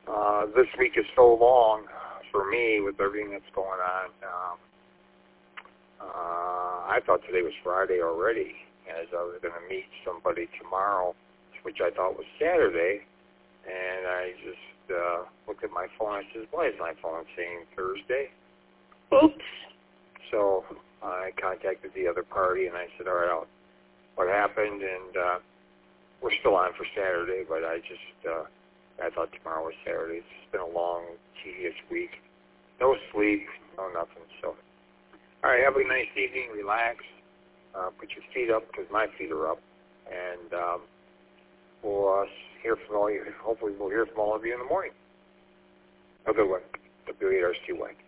This week is so long for me with everything that's going on. I thought today was Friday already, as I was going to meet somebody tomorrow, which I thought was Saturday, and I just looked at my phone. I said, why is my phone saying Thursday? Oops. So I contacted the other party, and I said, all right, what happened? And we're still on for Saturday, but I thought tomorrow was Saturday. It's been a long, tedious week. No sleep, no nothing. So, all right, have a nice evening. Relax. Put your feet up, because my feet are up. And we'll hear from all you. Hopefully we'll hear from all of you in the morning. Have a good one. WHRSTY.